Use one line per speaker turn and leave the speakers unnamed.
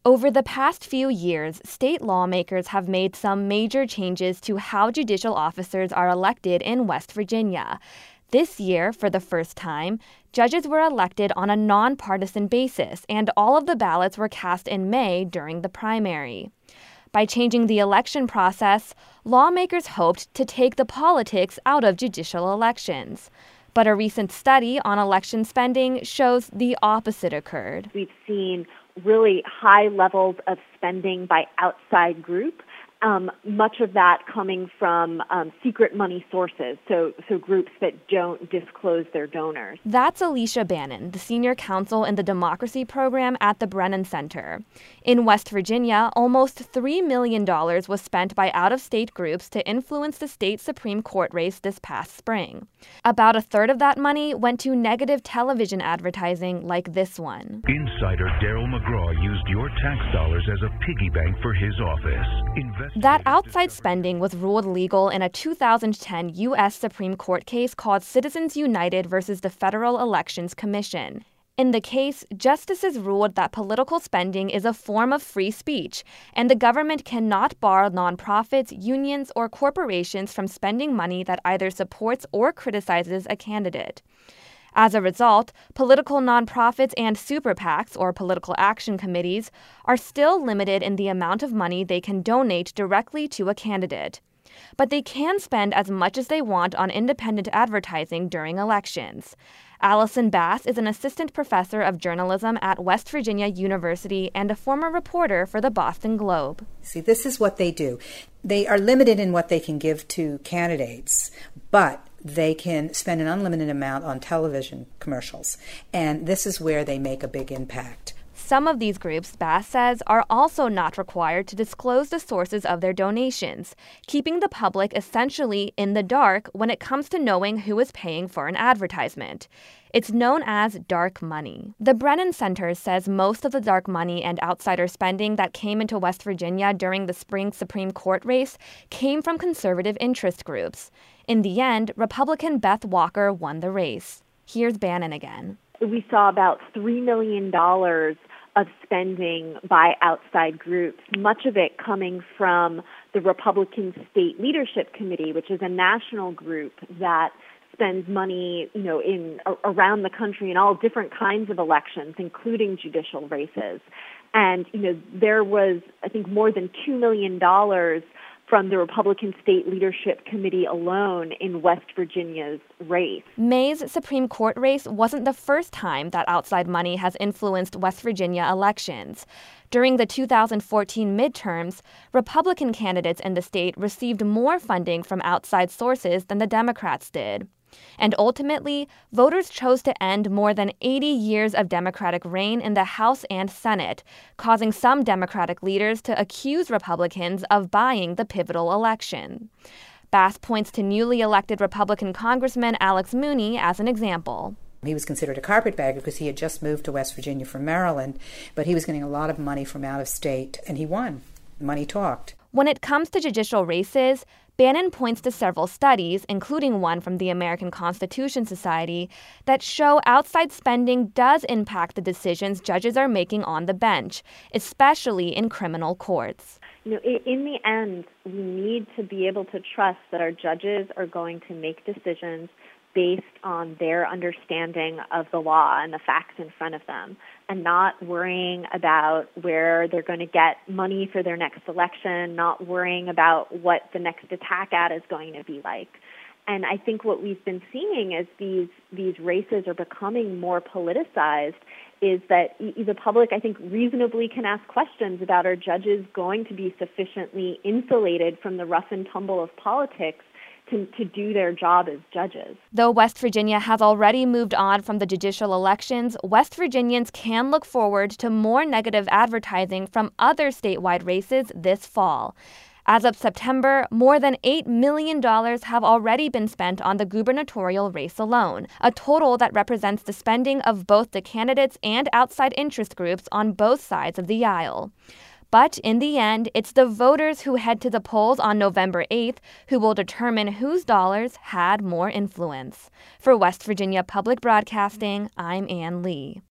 Over the past few years, state lawmakers have made some major changes to how judicial officers are elected in West Virginia. This year, for the first time, judges were elected on a nonpartisan basis, and all of the ballots were cast in May during the primary. By changing the election process, lawmakers hoped to take the politics out of judicial elections. But a recent study on election spending shows the opposite occurred.
We've seen really high levels of spending by outside group, much of that coming from secret money sources, so groups that don't disclose their donors.
That's Alicia Bannon, the senior counsel in the Democracy Program at the Brennan Center. In West Virginia, almost $3 million was spent by out-of-state groups to influence the state Supreme Court race this past spring. About a third of that money went to negative television advertising like this one.
Insider Daryl McGraw used your tax dollars as a piggy bank for his office.
That outside spending was ruled legal in a 2010 U.S. Supreme Court case called Citizens United versus the Federal Elections Commission. In the case, justices ruled that political spending is a form of free speech, and the government cannot bar nonprofits, unions, or corporations from spending money that either supports or criticizes a candidate. As a result, political nonprofits and super PACs, or political action committees, are still limited in the amount of money they can donate directly to a candidate. But they can spend as much as they want on independent advertising during elections. Allison Bass is an assistant professor of journalism at West Virginia University and a former reporter for the Boston Globe.
See, this is what they do. They are limited in what they can give to candidates, but they can spend an unlimited amount on television commercials. And this is where they make a big impact.
Some of these groups, Bass says, are also not required to disclose the sources of their donations, keeping the public essentially in the dark when it comes to knowing who is paying for an advertisement. It's known as dark money. The Brennan Center says most of the dark money and outsider spending that came into West Virginia during the spring Supreme Court race came from conservative interest groups. In the end, Republican Beth Walker won the race. Here's Bannon again.
We saw about $3 million of spending by outside groups, much of it coming from the Republican State Leadership Committee, which is a national group that spends money, in around the country in all different kinds of elections, including judicial races. And, there was, I think, more than $2 million from the Republican State Leadership Committee alone in West Virginia's race.
May's Supreme Court race wasn't the first time that outside money has influenced West Virginia elections. During the 2014 midterms, Republican candidates in the state received more funding from outside sources than the Democrats did. And ultimately, voters chose to end more than 80 years of Democratic reign in the House and Senate, causing some Democratic leaders to accuse Republicans of buying the pivotal election. Bass points to newly elected Republican Congressman Alex Mooney as an example.
He was considered a carpetbagger because he had just moved to West Virginia from Maryland, but he was getting a lot of money from out of state, and he won. Money talked.
When it comes to judicial races, Bannon points to several studies, including one from the American Constitution Society, that show outside spending does impact the decisions judges are making on the bench, especially in criminal courts.
In the end, we need to be able to trust that our judges are going to make decisions based on their understanding of the law and the facts in front of them, and not worrying about where they're going to get money for their next election, not worrying about what the next attack ad is going to be like. And I think what we've been seeing as these races are becoming more politicized is that the public, I think, reasonably can ask questions about, are judges going to be sufficiently insulated from the rough and tumble of politics to do their job as judges.
Though West Virginia has already moved on from the judicial elections, West Virginians can look forward to more negative advertising from other statewide races this fall. As of September, more than $8 million have already been spent on the gubernatorial race alone, a total that represents the spending of both the candidates and outside interest groups on both sides of the aisle. But in the end, it's the voters who head to the polls on November 8th who will determine whose dollars had more influence. For West Virginia Public Broadcasting, I'm Ann Lee.